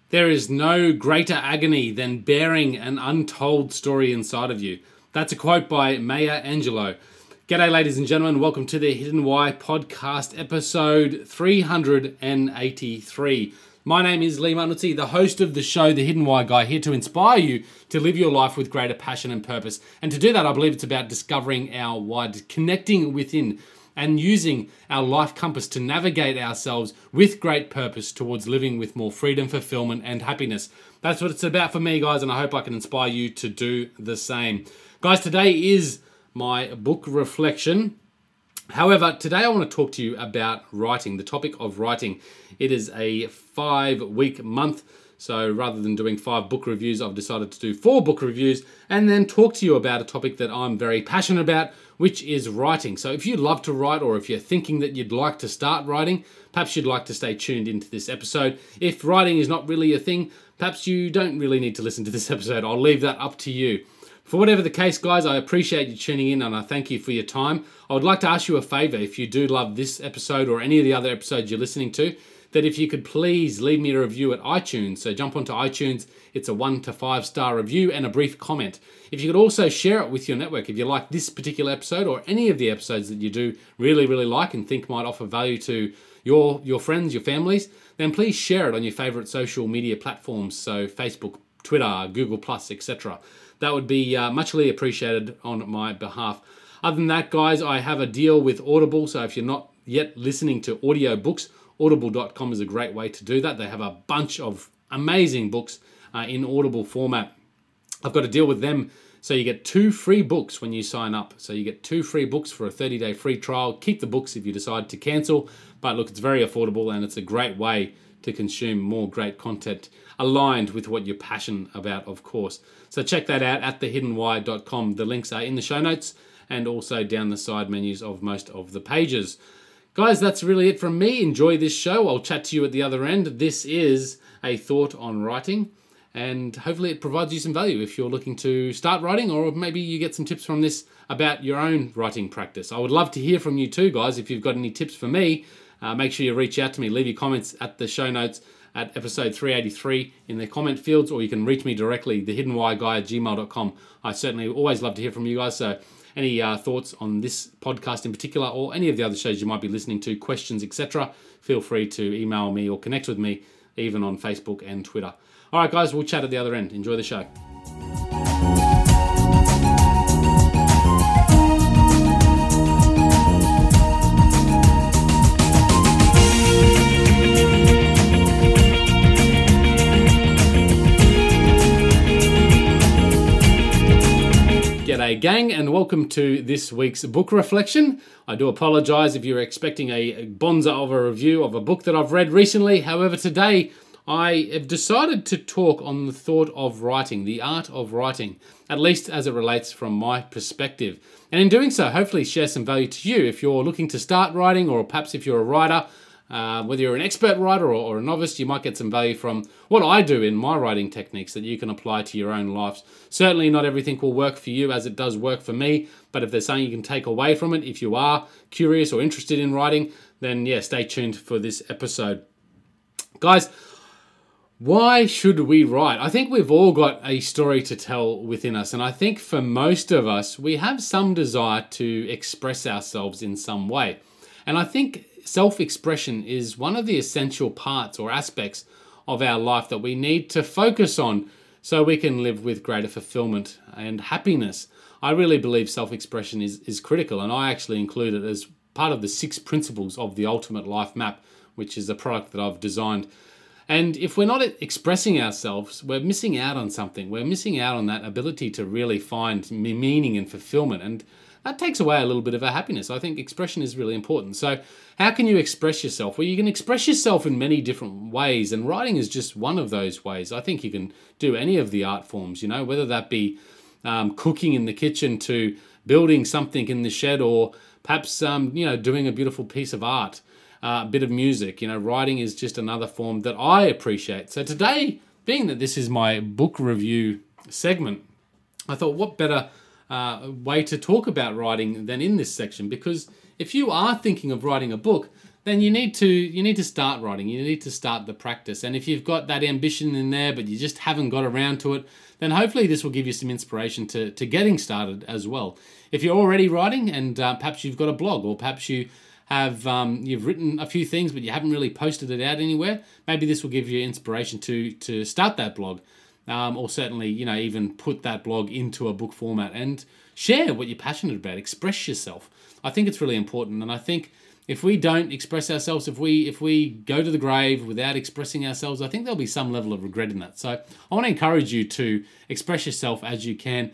There is no greater agony than bearing an untold story inside of you. That's a quote by Maya Angelou. G'day, ladies and gentlemen. Welcome to the Hidden Why podcast, episode 383. My name is Lee Manuzzi, the host of the show, The Hidden Why Guy, here to inspire you to live your life with greater passion and purpose. And to do that, I believe it's about discovering our why, connecting within, and using our life compass to navigate ourselves with great purpose towards living with more freedom, fulfillment, and happiness. That's what it's about for me, guys, and I hope I can inspire you to do the same. Guys, today is my book reflection. However, today I want to talk to you about writing, the topic of writing. It is a 5-week month, so rather than doing 5 book reviews, I've decided to do 4 book reviews and then talk to you about a topic that I'm very passionate about, which is writing. So if you love to write, or if you're thinking that you'd like to start writing, perhaps you'd like to stay tuned into this episode. If writing is not really a thing, perhaps you don't really need to listen to this episode. I'll leave that up to you. For whatever the case, guys, I appreciate you tuning in and I thank you for your time. I would like to ask you a favor, if you do love this episode or any of the other episodes you're listening to, that if you could please leave me a review at iTunes. So jump onto iTunes, it's a 1 to 5 star review and a brief comment. If you could also share it with your network, if you like this particular episode or any of the episodes that you do really like and think might offer value to your friends, your families, then please share it on your favorite social media platforms, so Facebook, Twitter, Google+, etc. That would be muchly appreciated on my behalf. Other than that, guys, I have a deal with Audible, so if you're not yet listening to audiobooks, audible.com is a great way to do that. They have a bunch of amazing books in Audible format. I've got a deal with them, so you get 2 free books when you sign up. So you get 2 free books for a 30-day free trial. Keep the books if you decide to cancel, but look, it's very affordable and it's a great way to consume more great content aligned with what you're passionate about, of course. So check that out at thehiddenwhy.com. The links are in the show notes and also down the side menus of most of the pages. Guys, that's really it from me. Enjoy this show. I'll chat to you at the other end. This is a thought on writing, and hopefully it provides you some value if you're looking to start writing, or maybe you get some tips from this about your own writing practice. I would love to hear from you too, guys. If you've got any tips for me, make sure you reach out to me. Leave your comments at the show notes at episode 383 in the comment fields, or you can reach me directly, thehiddenwhyguy@gmail.com. I certainly always love to hear from you guys, so any thoughts on this podcast in particular, or any of the other shows you might be listening to, questions, etc., feel free to email me or connect with me, even on Facebook and Twitter. All right, guys, we'll chat at the other end. Enjoy the show. G'day gang, and welcome to this week's book reflection. I do apologise if you're expecting a bonza of a review of a book that I've read recently. However, today I have decided to talk on the thought of writing, the art of writing, at least as it relates from my perspective. And in doing so, hopefully share some value to you if you're looking to start writing, or perhaps if you're a writer. Whether you're an expert writer or a novice, you might get some value from what I do in my writing techniques that you can apply to your own lives. Certainly not everything will work for you as it does work for me, but if there's something you can take away from it, if you are curious or interested in writing, then yeah, stay tuned for this episode. Guys, why should we write? I think we've all got a story to tell within us, and I think for most of us, we have some desire to express ourselves in some way. And I think self-expression is one of the essential parts or aspects of our life that we need to focus on so we can live with greater fulfillment and happiness. I really believe self-expression is critical, and I actually include it as part of the 6 principles of the Ultimate Life Map, which is a product that I've designed. And if we're not expressing ourselves, we're missing out on something. We're missing out on that ability to really find meaning and fulfillment, and that takes away a little bit of our happiness. I think expression is really important. So how can you express yourself? Well, you can express yourself in many different ways, and writing is just one of those ways. I think you can do any of the art forms, whether that be cooking in the kitchen to building something in the shed, or perhaps, doing a beautiful piece of art, a bit of music. Writing is just another form that I appreciate. So today, being that this is my book review segment, I thought what better way to talk about writing than in this section, because if you are thinking of writing a book, then you need to start writing. You need to start the practice. And if you've got that ambition in there, but you just haven't got around to it, then hopefully this will give you some inspiration to getting started as well. If you're already writing and perhaps you've got a blog, or perhaps you have you've written a few things but you haven't really posted it out anywhere, maybe this will give you inspiration to start that blog, or certainly even put that blog into a book format and share what you're passionate about. Express yourself. I think it's really important, and I think if we don't express ourselves, if we go to the grave without expressing ourselves, I think there'll be some level of regret in that. So I want to encourage you to express yourself as you can.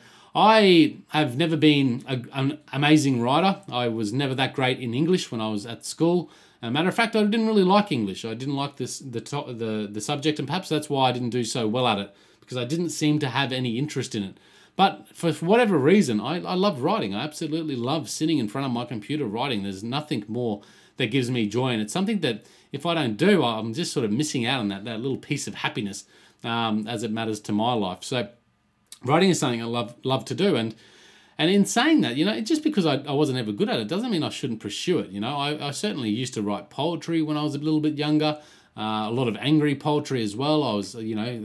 I have never been an amazing writer. I was never that great in English when I was at school. As a matter of fact, I didn't really like English. I didn't like the subject, and perhaps that's why I didn't do so well at it, because I didn't seem to have any interest in it. But for whatever reason, I love writing. I absolutely love sitting in front of my computer writing. There's nothing more that gives me joy, and it's something that if I don't do, I'm just sort of missing out on that little piece of happiness as it matters to my life. So writing is something I love to do, and in saying that, just because I wasn't ever good at it doesn't mean I shouldn't pursue it. I certainly used to write poetry when I was a little bit younger, a lot of angry poetry as well. I was,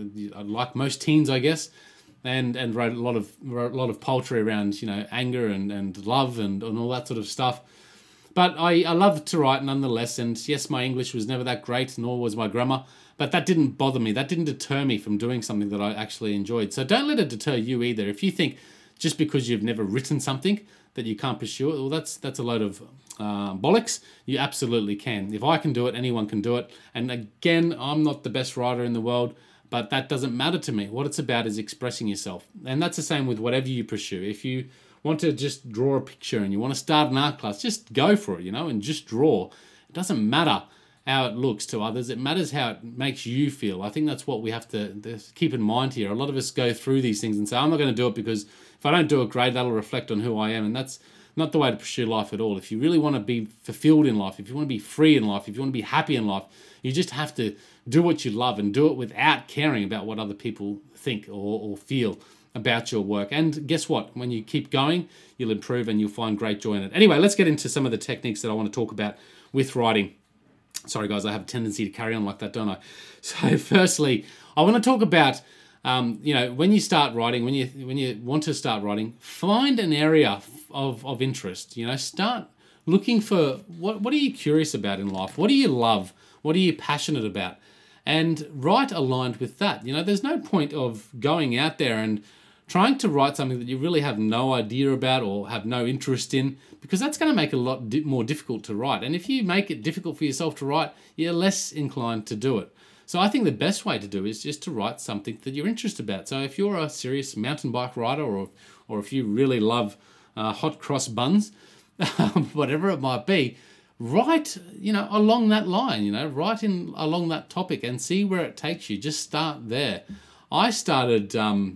like most teens, I guess. And wrote a lot of poetry around anger and love and all that sort of stuff. But I love to write nonetheless, and yes, my English was never that great, nor was my grammar, but that didn't bother me. That didn't deter me from doing something that I actually enjoyed. So don't let it deter you either. If you think just because you've never written something that you can't pursue it, well, that's a load of bollocks. You absolutely can. If I can do it, anyone can do it. And again, I'm not the best writer in the world, but that doesn't matter to me. What it's about is expressing yourself. And that's the same with whatever you pursue. If you want to just draw a picture and you want to start an art class, just go for it, and just draw. It doesn't matter how it looks to others. It matters how it makes you feel. I think that's what we have to keep in mind here. A lot of us go through these things and say, I'm not going to do it because if I don't do it great, that'll reflect on who I am. And that's not the way to pursue life at all. If you really want to be fulfilled in life, if you want to be free in life, if you want to be happy in life, you just have to do what you love and do it without caring about what other people think or feel about your work. And guess what? When you keep going, you'll improve and you'll find great joy in it. Anyway, let's get into some of the techniques that I want to talk about with writing. Sorry, guys, I have a tendency to carry on like that, don't I? So firstly, I want to talk about, when you start writing, when you want to start writing, find an area of interest. Start looking for what are you curious about in life? What do you love? What are you passionate about? And write aligned with that. There's no point of going out there and trying to write something that you really have no idea about or have no interest in, because that's going to make it a lot more difficult to write. And if you make it difficult for yourself to write, you're less inclined to do it. So I think the best way to do is just to write something that you're interested about. So if you're a serious mountain bike rider, or if you really love hot cross buns, whatever it might be, write, along that line, write in along that topic and see where it takes you. Just start there. I started,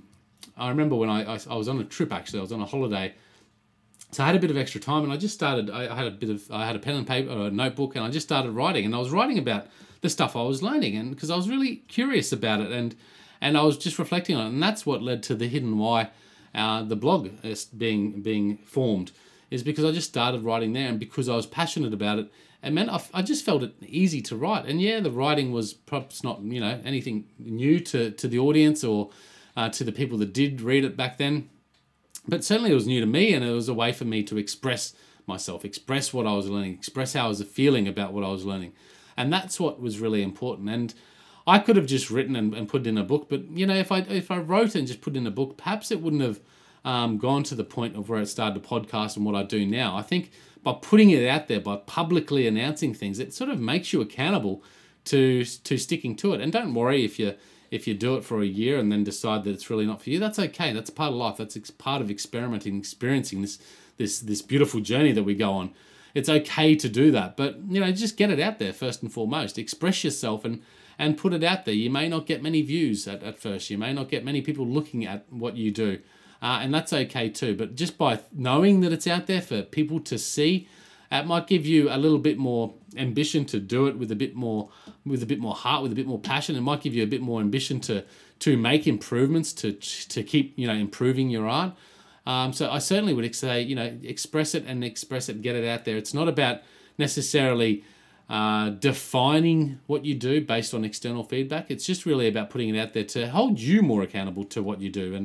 I remember when I was on a trip, actually. I was on a holiday. So I had a bit of extra time and I just started, I had a pen and paper, or a notebook, and I just started writing. And I was writing about the stuff I was learning, and because I was really curious about it, and I was just reflecting on it. And that's what led to the Hidden Why, the blog being formed, is because I just started writing there, and because I was passionate about it, it meant I just felt it easy to write. And yeah, the writing was perhaps not anything new to the audience or to the people that did read it back then, but certainly it was new to me, and it was a way for me to express myself, express what I was learning, express how I was feeling about what I was learning. And that's what was really important. And I could have just written and put it in a book, but if I wrote and just put it in a book, perhaps it wouldn't have gone to the point of where it started a podcast and what I do now. I think by putting it out there, by publicly announcing things, it sort of makes you accountable to sticking to it. And don't worry if you do it for a year and then decide that it's really not for you. That's okay. That's part of life. That's part of experimenting, experiencing this beautiful journey that we go on. It's okay to do that, but just get it out there first and foremost. Express yourself and put it out there. You may not get many views at first. You may not get many people looking at what you do, and that's okay too. But just by knowing that it's out there for people to see, it might give you a little bit more ambition to do it with a bit more heart, with a bit more passion. It might give you a bit more ambition to make improvements, to keep improving your art. So I certainly would say, express it, get it out there. It's not about necessarily defining what you do based on external feedback. It's just really about putting it out there to hold you more accountable to what you do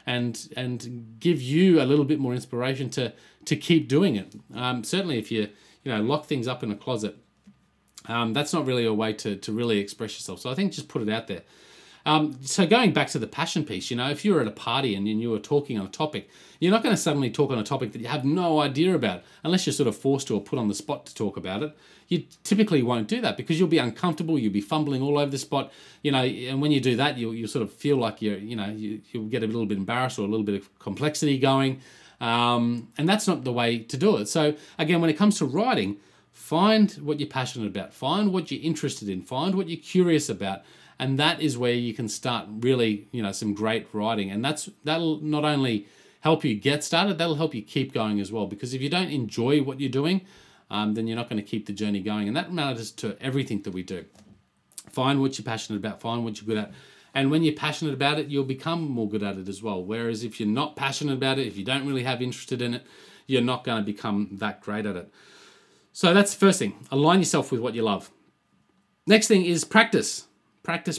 and give you a little bit more inspiration to keep doing it. Certainly, if you lock things up in a closet, that's not really a way to really express yourself. So I think just put it out there. So going back to the passion piece, if you're at a party and you were talking on a topic, you're not going to suddenly talk on a topic that you have no idea about unless you're sort of forced to or put on the spot to talk about it. You typically won't do that because you'll be uncomfortable, you'll be fumbling all over the spot, and when you do that, you'll sort of feel like you'll get a little bit embarrassed or a little bit of complexity going, and that's not the way to do it. So again, when it comes to writing, find what you're passionate about, find what you're interested in, find what you're curious about, and that is where you can start really, some great writing. And that'll not only help you get started, that'll help you keep going as well. Because if you don't enjoy what you're doing, then you're not going to keep the journey going. And that matters to everything that we do. Find what you're passionate about, find what you're good at. And when you're passionate about it, you'll become more good at it as well. Whereas if you're not passionate about it, if you don't really have interest in it, you're not going to become that great at it. So that's the first thing. Align yourself with what you love. Next thing is practice. Practice.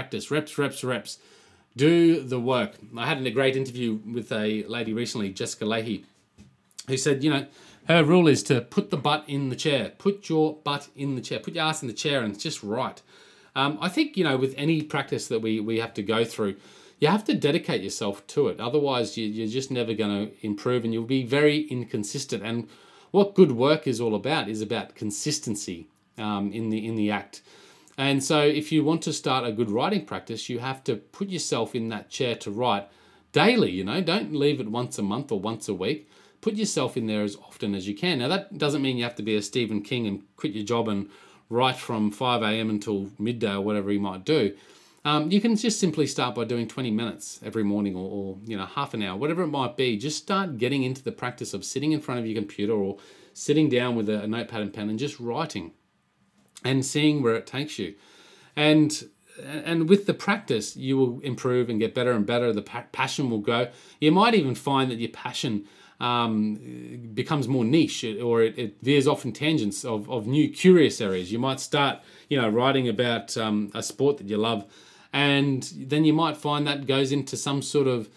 Reps. Do the work. I had a great interview with a lady recently, Jessica Leahy, who said, her rule is to put the butt in the chair. Put your butt in the chair. Put your ass in the chair and just write. I think, with any practice that we have to go through, you have to dedicate yourself to it. Otherwise, you're just never going to improve and you'll be very inconsistent. And what good work is all about is about consistency in the act. And so if you want to start a good writing practice, you have to put yourself in that chair to write daily, Don't leave it once a month or once a week. Put yourself in there as often as you can. Now, that doesn't mean you have to be a Stephen King and quit your job and write from 5 a.m. until midday or whatever you might do. You can just simply start by doing 20 minutes every morning or half an hour, whatever it might be. Just start getting into the practice of sitting in front of your computer or sitting down with a notepad and pen and just writing and seeing where it takes you. And with the practice, you will improve and get better and better. The passion will go. You might even find that your passion becomes more niche, or it veers off in tangents of new curious areas. You might start, writing about a sport that you love, and then you might find that goes into some sort of,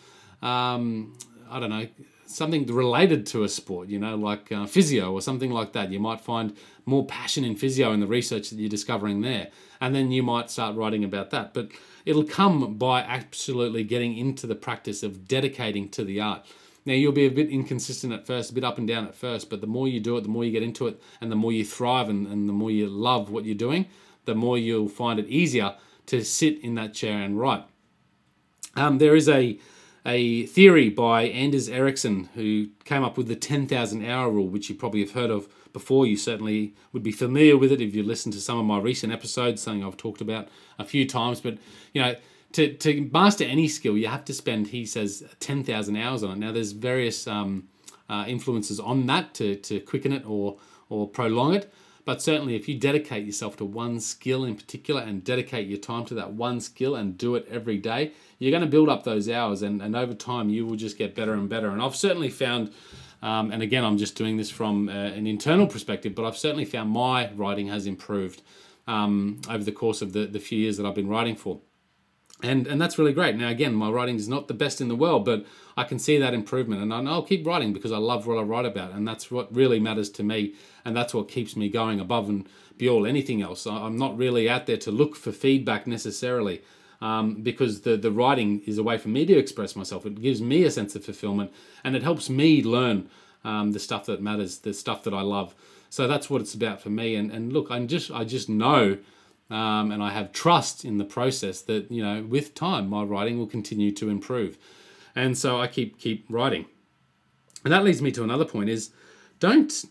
something related to a sport, like physio or something like that. You might find more passion in physio and the research that you're discovering there. And then you might start writing about that. But it'll come by absolutely getting into the practice of dedicating to the art. Now, you'll be a bit inconsistent at first, a bit up and down at first, but the more you do it, the more you get into it, and the more you thrive and the more you love what you're doing, the more you'll find it easier to sit in that chair and write. There is a theory by Anders Ericsson, who came up with the 10,000 hour rule, which you probably have heard of before. You certainly would be familiar with it if you listened to some of my recent episodes, something I've talked about a few times. But, to master any skill, you have to spend, he says, 10,000 hours on it. Now, there's various influences on that to quicken it or prolong it. But certainly if you dedicate yourself to one skill in particular and dedicate your time to that one skill and do it every day, you're going to build up those hours, and over time you will just get better and better. And I've certainly found, and again, I'm just doing this from an internal perspective, but I've certainly found my writing has improved over the course of the few years that I've been writing for. And that's really great. Now, again, my writing is not the best in the world, but I can see that improvement. And I'll keep writing because I love what I write about. And that's what really matters to me. And that's what keeps me going above and beyond anything else. I'm not really out there to look for feedback necessarily, because the writing is a way for me to express myself. It gives me a sense of fulfillment, and it helps me learn the stuff that matters, the stuff that I love. So that's what it's about for me. And look, I just know... and I have trust in the process that, with time, my writing will continue to improve. And so I keep writing. And that leads me to another point is don't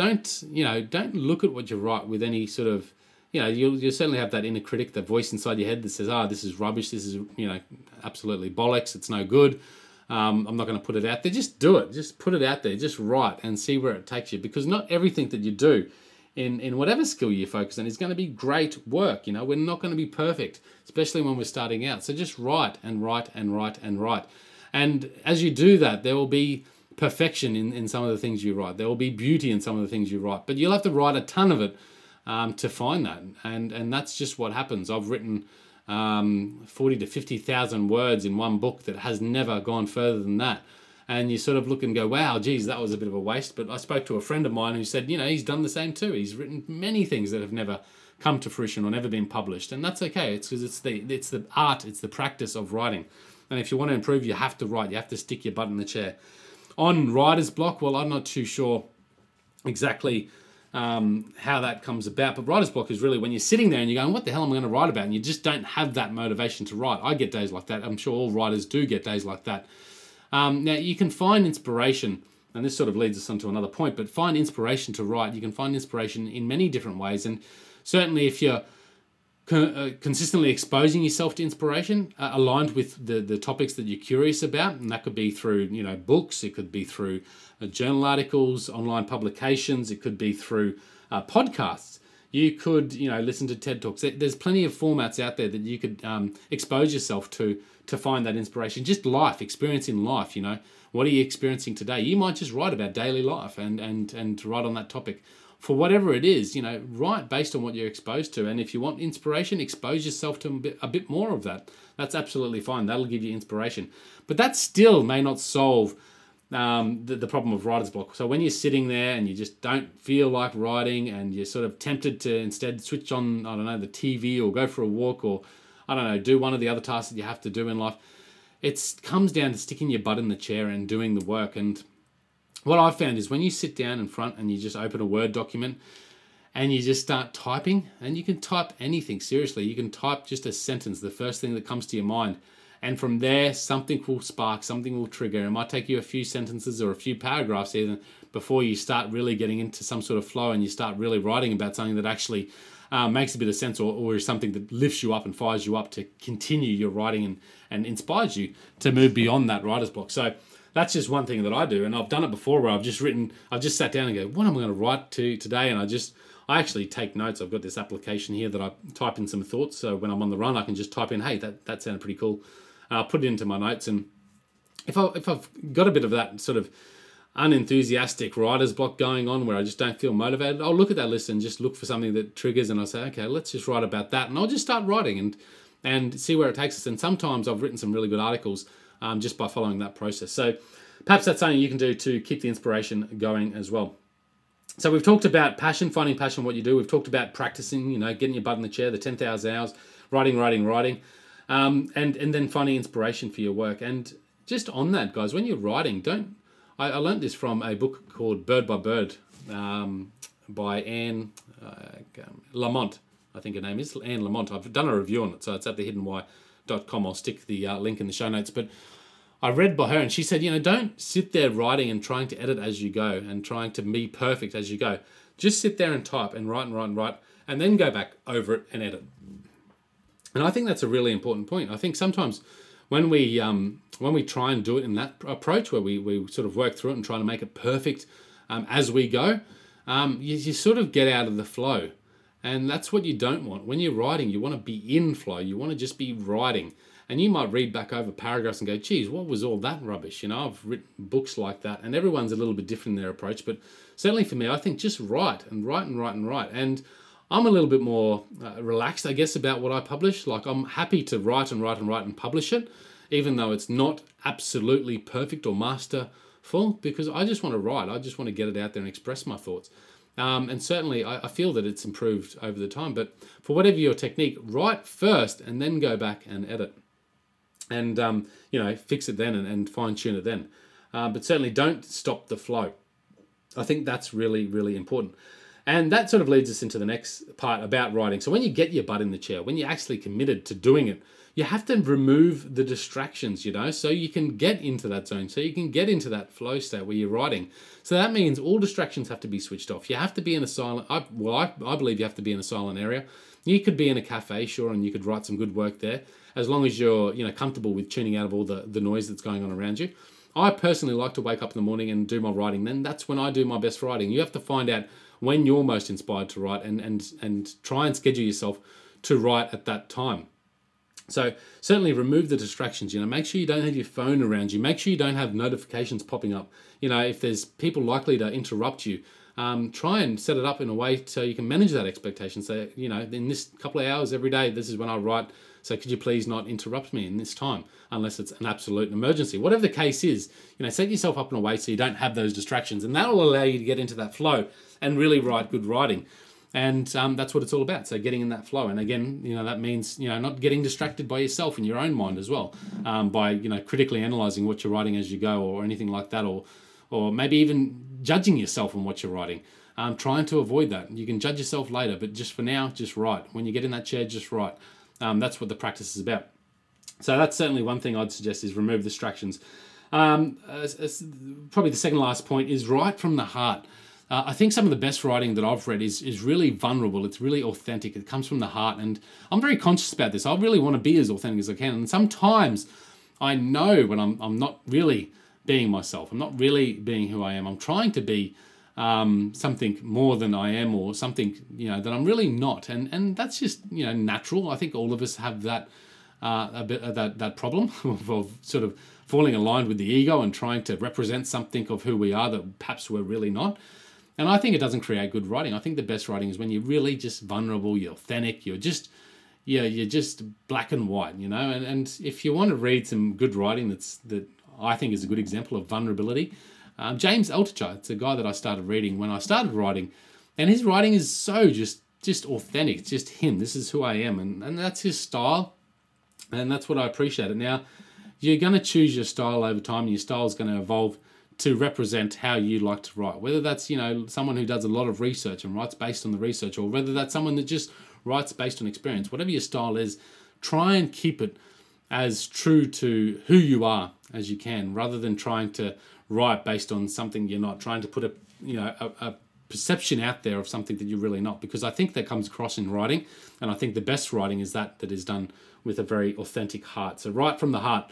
look at what you write with any sort of, you'll certainly have that inner critic, that voice inside your head that says, this is rubbish. This is, absolutely bollocks. It's no good. I'm not going to put it out there. Just do it. Just put it out there. Just write and see where it takes you, because not everything that you do in whatever skill you focus on is going to be great work. We're not going to be perfect, especially when we're starting out. So just write and write and write and write. And as you do that, there will be perfection in some of the things you write. There will be beauty in some of the things you write. But you'll have to write a ton of it to find that. And that's just what happens. I've written 40 to 50,000 words in one book that has never gone further than that. And you sort of look and go, wow, geez, that was a bit of a waste. But I spoke to a friend of mine who said, he's done the same too. He's written many things that have never come to fruition or never been published. And that's okay. It's because it's the art, it's the practice of writing. And if you want to improve, you have to write. You have to stick your butt in the chair. On writer's block, well, I'm not too sure exactly how that comes about. But writer's block is really when you're sitting there and you're going, what the hell am I going to write about? And you just don't have that motivation to write. I get days like that. I'm sure all writers do get days like that. Now, you can find inspiration, and this sort of leads us on to another point, but find inspiration to write. You can find inspiration in many different ways. And certainly if you're consistently exposing yourself to inspiration aligned with the topics that you're curious about, and that could be through books, it could be through journal articles, online publications, it could be through podcasts. You could listen to TED Talks. There's plenty of formats out there that you could expose yourself to find that inspiration. Just life, experience in life. What are you experiencing today? You might just write about daily life and write on that topic. For whatever it is, write based on what you're exposed to. And if you want inspiration, expose yourself to a bit more of that. That's absolutely fine. That'll give you inspiration. But that still may not solve the problem of writer's block. So when you're sitting there and you just don't feel like writing and you're sort of tempted to instead switch on, the TV or go for a walk or, do one of the other tasks that you have to do in life, it comes down to sticking your butt in the chair and doing the work. And what I've found is when you sit down in front and you just open a Word document and you just start typing, and you can type anything, seriously. You can type just a sentence, the first thing that comes to your mind. And from there, something will spark, something will trigger. It might take you a few sentences or a few paragraphs even before you start really getting into some sort of flow and you start really writing about something that actually makes a bit of sense or is something that lifts you up and fires you up to continue your writing and inspires you to move beyond that writer's block. So that's just one thing that I do, and I've done it before where I've just sat down and go, what am I going to write to today? And I actually take notes. I've got this application here that I type in some thoughts, so when I'm on the run, I can just type in, hey, that sounded pretty cool. And I'll put it into my notes, and if I've got a bit of that sort of unenthusiastic writer's block going on where I just don't feel motivated, I'll look at that list and just look for something that triggers, and I'll say, okay, let's just write about that, and I'll just start writing and see where it takes us. And sometimes I've written some really good articles just by following that process. So perhaps that's something you can do to keep the inspiration going as well. So we've talked about passion, finding passion, what you do. We've talked about practicing, getting your butt in the chair, the 10,000 hours, writing, and then finding inspiration for your work. And just on that, guys, when you're writing, I learned this from a book called Bird by Bird by Anne Lamott, I think her name is, Anne Lamott. I've done a review on it, so it's at thehiddenwhy.com. I'll stick the link in the show notes. But I read by her, and she said, don't sit there writing and trying to edit as you go and trying to be perfect as you go. Just sit there and type and write, and then go back over it and edit. And I think that's a really important point. I think sometimes when we try and do it in that approach where we sort of work through it and try to make it perfect as we go, you sort of get out of the flow. And that's what you don't want. When you're writing, you want to be in flow. You want to just be writing. And you might read back over paragraphs and go, geez, what was all that rubbish? I've written books like that, and everyone's a little bit different in their approach. But certainly for me, I think just write. And I'm a little bit more relaxed, I guess, about what I publish. Like, I'm happy to write and publish it, even though it's not absolutely perfect or masterful, because I just want to write. I just want to get it out there and express my thoughts. And certainly I feel that it's improved over the time. But for whatever your technique, write first and then go back and edit. And, fix it then and fine-tune it then. But certainly don't stop the flow. I think that's really, really important. And that sort of leads us into the next part about writing. So when you get your butt in the chair, when you're actually committed to doing it, you have to remove the distractions, so you can get into that zone, so you can get into that flow state where you're writing. So that means all distractions have to be switched off. You have to be in a silent, I believe you have to be in a silent area. You could be in a cafe, sure, and you could write some good work there, as long as you're comfortable with tuning out of all the noise that's going on around you. I personally like to wake up in the morning and do my writing. Then that's when I do my best writing. You have to find out when you're most inspired to write and try and schedule yourself to write at that time. So certainly remove the distractions. Make sure you don't have your phone around you. Make sure you don't have notifications popping up. If there's people likely to interrupt you, try and set it up in a way so you can manage that expectation. So, in this couple of hours every day, this is when I write. So could you please not interrupt me in this time unless it's an absolute emergency? Whatever the case is, set yourself up in a way so you don't have those distractions. And that will allow you to get into that flow and really write good writing. And that's what it's all about. So getting in that flow. And again, that means, not getting distracted by yourself in your own mind as well, by, critically analyzing what you're writing as you go or anything like that, or maybe even judging yourself on what you're writing. Trying to avoid that. You can judge yourself later, but just for now, just write. When you get in that chair, just write. That's what the practice is about. So that's certainly one thing I'd suggest is remove distractions. Probably the second last point is write from the heart. I think some of the best writing that I've read is really vulnerable. It's really authentic. It comes from the heart. And I'm very conscious about this. I really want to be as authentic as I can. And sometimes I know when I'm not really being myself. I'm not really being who I am. I'm trying to be something more than I am, or something that I'm really not, and that's just natural. I think all of us have that a bit of that problem of sort of falling aligned with the ego and trying to represent something of who we are that perhaps we're really not. And I think it doesn't create good writing. I think the best writing is when you're really just vulnerable, you're authentic, you're just black and white, And if you want to read some good writing that I think is a good example of vulnerability. James Altucher, it's a guy that I started reading when I started writing, and his writing is so just authentic. It's just him. This is who I am, and that's his style, and that's what I appreciate it. Now, you're going to choose your style over time, and your style is going to evolve to represent how you like to write. Whether that's someone who does a lot of research and writes based on the research, or whether that's someone that just writes based on experience. Whatever your style is, try and keep it as true to who you are as you can, rather than trying to write based on something you're not, trying to put a perception out there of something that you're really not, because I think that comes across in writing, and I think the best writing is that is done with a very authentic heart. So write from the heart.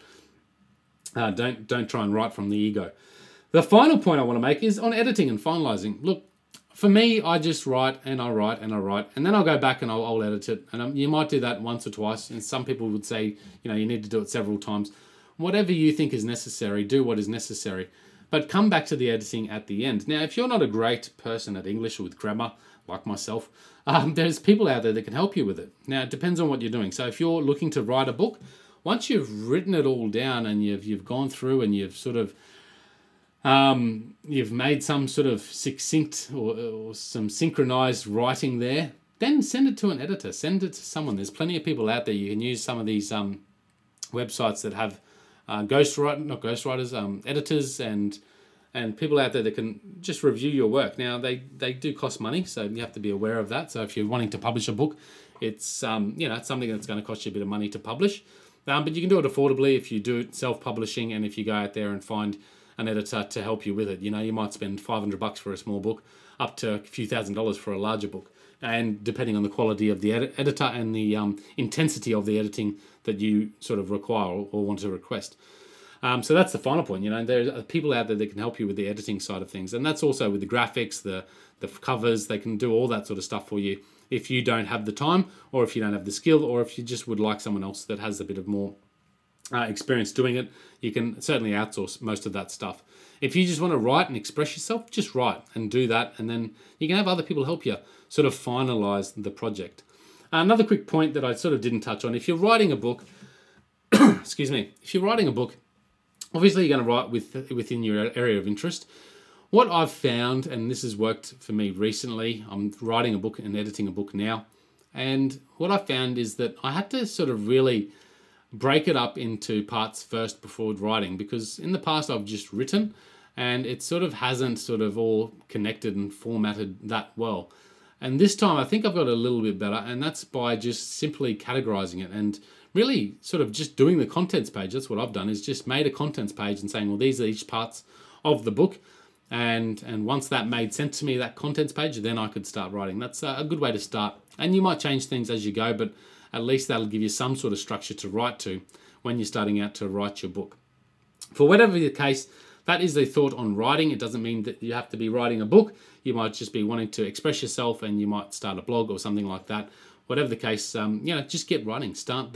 Don't try and write from the ego. The final point I want to make is on editing and finalizing. Look, for me, I just write and I write and I write, and then I'll go back and I'll edit it. And you might do that once or twice, and some people would say, you need to do it several times. Whatever you think is necessary, do what is necessary. But come back to the editing at the end. Now, if you're not a great person at English or with grammar, like myself, there's people out there that can help you with it. Now, it depends on what you're doing. So if you're looking to write a book, once you've written it all down and you've gone through and you've sort of you've made some sort of succinct or some synchronized writing there, then send it to an editor. Send it to someone. There's plenty of people out there. You can use some of these websites that have editors and people out there that can just review your work. Now, they do cost money, so you have to be aware of that. So if you're wanting to publish a book, it's it's something that's going to cost you a bit of money to publish. But you can do it affordably if you do it self-publishing, and if you go out there and find an editor to help you with it. You might spend $500 for a small book, up to a few $1,000s for a larger book, and depending on the quality of the editor and the intensity of the editing that you sort of require or want to request. So that's the final point. There are people out there that can help you with the editing side of things, and that's also with the graphics, the covers. They can do all that sort of stuff for you if you don't have the time, or if you don't have the skill, or if you just would like someone else that has a bit of more experience doing it. You can certainly outsource most of that stuff. If you just want to write and express yourself, just write and do that, and then you can have other people help you sort of finalize the project. Another quick point that I sort of didn't touch on: if you're writing a book, excuse me, if you're writing a book, obviously you're going to write within your area of interest. What I've found, and this has worked for me recently, I'm writing a book and editing a book now, and what I found is that I had to sort of really break it up into parts first before writing, because in the past I've just written and it sort of hasn't sort of all connected and formatted that well. And this time I think I've got a little bit better, and that's by just simply categorizing it and really sort of just doing the contents page. That's what I've done, is just made a contents page and saying, well, these are each parts of the book. And once that made sense to me, that contents page, then I could start writing. That's a good way to start. And you might change things as you go, but at least that'll give you some sort of structure to write to when you're starting out to write your book. For whatever the case, that is the thought on writing. It doesn't mean that you have to be writing a book. You might just be wanting to express yourself, and you might start a blog or something like that. Whatever the case, just get writing. Start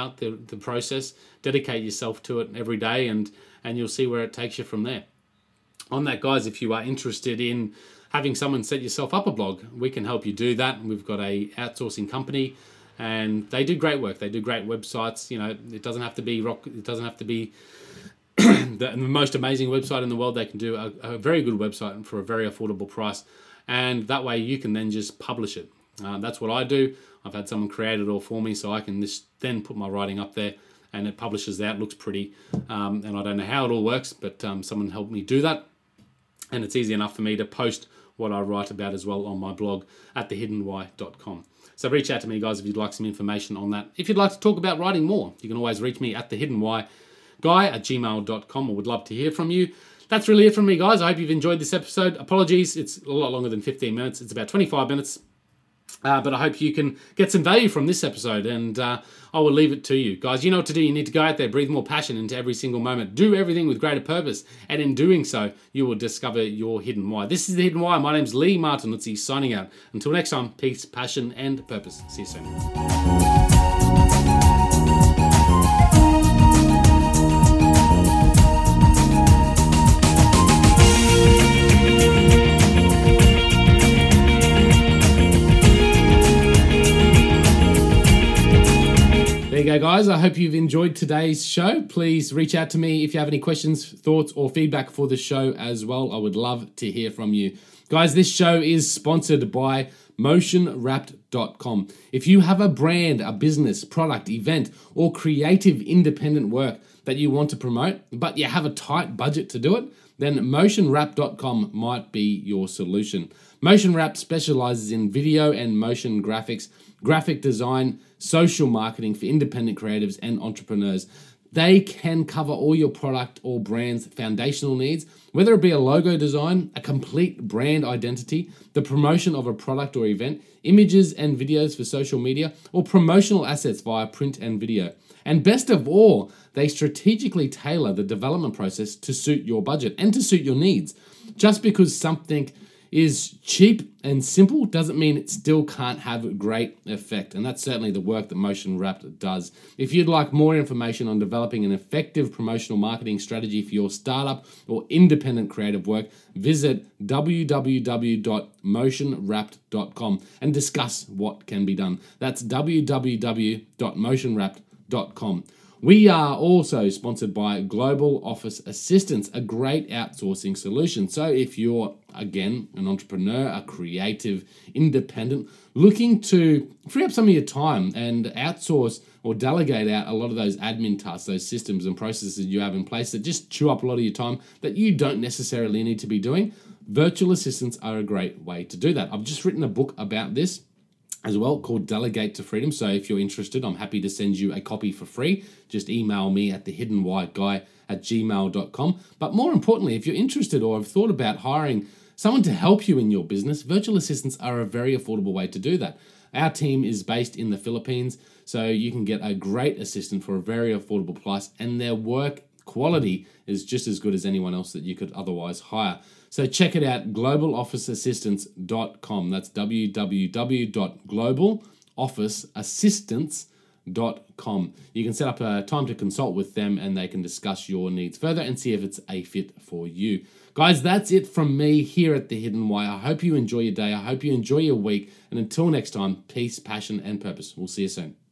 the process. Dedicate yourself to it every day, and you'll see where it takes you from there. On that, guys, if you are interested in having someone set yourself up a blog, we can help you do that. We've got a outsourcing company, and they do great work. They do great websites. It doesn't have to be it doesn't have to be the most amazing website in the world. They can do a very good website for a very affordable price, and that way you can then just publish it. That's what I do. I've had someone create it all for me, so I can just then put my writing up there, and it publishes out, looks pretty, and I don't know how it all works, but someone helped me do that, and it's easy enough for me to post what I write about as well on my blog at thehiddenwhy.com. So reach out to me, guys, if you'd like some information on that. If you'd like to talk about writing more, you can always reach me at thehiddenwhyguy@gmail.com. I would love to hear from you. That's really it from me, guys. I hope you've enjoyed this episode. Apologies, it's a lot longer than 15 minutes. It's about 25 minutes. But I hope you can get some value from this episode, and I will leave it to you. Guys, you know what to do. You need to go out there, breathe more passion into every single moment. Do everything with greater purpose, and in doing so, you will discover your hidden why. This is The Hidden Why. My name's Lee Martinuzzi, signing out. Until next time, peace, passion, and purpose. See you soon. There you go, guys. I hope you've enjoyed today's show. Please reach out to me if you have any questions, thoughts, or feedback for the show as well. I would love to hear from you. Guys, this show is sponsored by MotionWrapped.com. If you have a brand, a business, product, event, or creative independent work that you want to promote, but you have a tight budget to do it, then MotionWrapped.com might be your solution. MotionWrapped specializes in video and motion graphics, graphic design, social marketing for independent creatives and entrepreneurs. They can cover all your product or brand's foundational needs, whether it be a logo design, a complete brand identity, the promotion of a product or event, images and videos for social media, or promotional assets via print and video. And best of all, they strategically tailor the development process to suit your budget and to suit your needs. Just because something is cheap and simple doesn't mean it still can't have a great effect. And that's certainly the work that Motion Wrapped does. If you'd like more information on developing an effective promotional marketing strategy for your startup or independent creative work, visit www.motionwrapped.com and discuss what can be done. That's www.motionwrapped.com. We are also sponsored by Global Office Assistants, a great outsourcing solution. So if you're, again, an entrepreneur, a creative, independent, looking to free up some of your time and outsource or delegate out a lot of those admin tasks, those systems and processes you have in place that just chew up a lot of your time that you don't necessarily need to be doing, virtual assistants are a great way to do that. I've just written a book about this as well called Delegate to Freedom. So if you're interested, I'm happy to send you a copy for free. Just email me at thehiddenwhyguy@gmail.com. But more importantly, if you're interested or have thought about hiring someone to help you in your business, virtual assistants are a very affordable way to do that. Our team is based in the Philippines, so you can get a great assistant for a very affordable price, and their work quality is just as good as anyone else that you could otherwise hire. So check it out, globalofficeassistants.com. That's www.globalofficeassistants.com. You can set up a time to consult with them, and they can discuss your needs further and see if it's a fit for you. Guys, that's it from me here at The Hidden Why. I hope you enjoy your day. I hope you enjoy your week. And until next time, peace, passion, and purpose. We'll see you soon.